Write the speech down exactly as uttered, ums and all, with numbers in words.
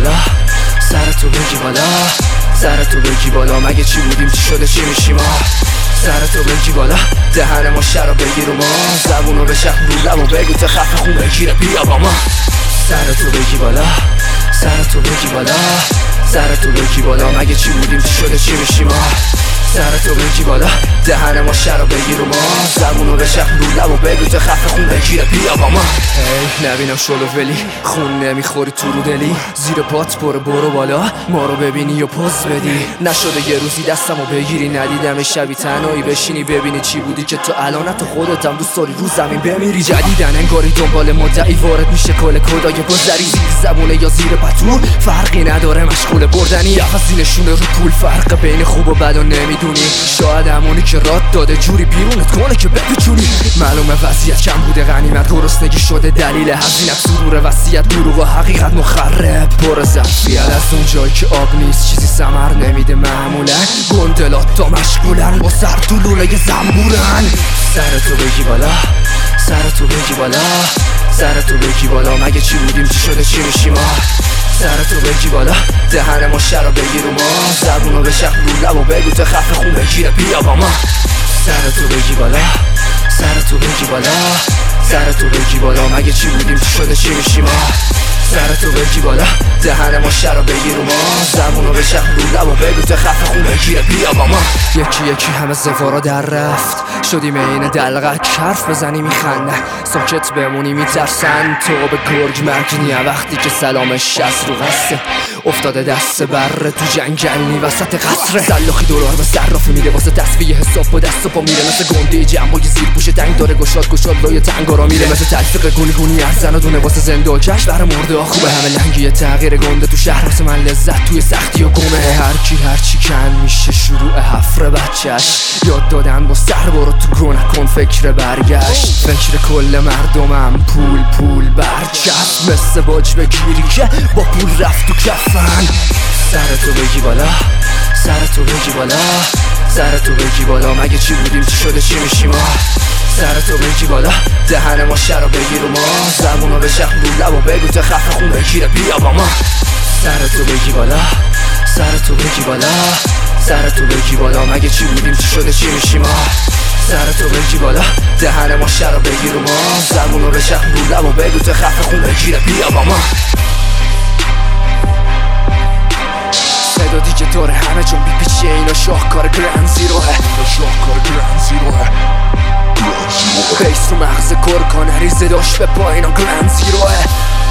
بالا، سرتو بگی بالا، سرتو بگی بالا. مگه چی بودیم چی شده چی میشیم ما؟ سرتو بگی بالا، دهن ما شراب بگیر و ما زبونو بشک رو لب و بگو تا خفه خون بگیره بیا با ما. سرتو بگی بالا، سرتو بگی بالا، سرتو بگی بالا. مگه چی بودیم چی شده چی میشیم ما؟ سرتو بگی بالا، دهن ما شراب بگیر و ما زبونو بشک رو لب و بگو تا خفه خون بگیره بیا با ما. هی نبینم شلو ولی خون نمیخوری تو رو دلی، زیر پات برو برو بالا ما رو ببینی و پوز بدی. نشده یه روزی دستمو بگیری ندیدم شبی تنهایی بشینی ببینی چی بودی که تو الان تو خودتم دوست داری رو زمین بمیری. جدیدن انگاری دنبال مدعی وارد میشه کل کدای گذری، زیر زبونه یا زیر پتو فرقی نداره مشغول بردنی. عوضی نشونه رو پول فرق بین خوب و بد و نمیدونی. شاید همونی که راد داده جوری بیرونت کنه که بپیچونی. معلومه وضعیت کم بوده غنیمت گرسنگی شده دلیل هزینت سرور وصیت دروغ و حقیقت مخرب پر ظرفیت. از اون جایی که آب نیست چیزی ثمر نمیده معمولا، گندلات تا مشغولن با سر تو لوله زنبورن. سرتو بگی بالا، سرتو بگی بالا، سرتو بگی بالا. مگه چی بودیم چی شده چی میشیم ما؟ سرتو بگی بالا، دهن ما شراب بگیر و ما زبونو بشک رو لب و بگو تا خفه خون بگیره بیا با ما. سرتو بگی بالا، سرتو بگی بالا، سرتو بگی بالا. مگه چی بودیم چی شده چی میشیم ما؟ سرتو بگی بالا، دهن ما شراب بگیر و ما زبونو بشک رو لب و بگو تا خفه خون بگیره بیا با ما. یکی یکی همه زوارا در رفت شدیم این دلغک، حرف بزنی میخندن ساکت بمونی میترسن. تو به گرگ مرگنیه وقتی که سلامش از رو قصه افتاده دست بره تو جنگلی وسط قصره. سلاخی دلار به صرافه میده واسه تصفیه حساب با دست و پا میره، مثل گنده جنبای زیر پوش تنگ داره گشاد گشاد لای تنگارا میره، مثل تلفیق گونی گونی از زن و دونه واسه زنده و کش بر مرده ها خوبه. همه لنگی تغییر گنده تو شهر واسه من لذت توی سختی و گمه. هر کی هر چی کن میشه شروع حفر بچهش، یاد دادن با سر برو تو گو نکن فکر برگشت. فکر کل مردمم پول پول برچسب، مثل باج بگیری که با پول رفت تو کفن. سرتو بگی بالا، سرتو بگی بالا، سرتو بگی بالا. مگه چی بودیم چی شده چی میشیم ما؟ سرتو بگی بالا، دهن ما شراب بگیر و ما زبونو بشک رو لب و بگو تا خفه خون بگیره بیا با ما. سرتو بگی بالا، سرتو بگی بالا، سرتو بگی بالا. مگه چی بودیم چی شده چی میشیم ما؟ سرتو بگی بالا، دهن ما شراب بگیر و ما زبونو بشک رو لب و بگو تا خفه خون بگیره بیا با ما. صدا دیگه داره همه چون بیپیچیه اینا شاهکار گرند زیروه، اینا شاهکار گرند زیروه. بیس رو مغز کرکانه ریزه داشت به پایینا گرند زیروه.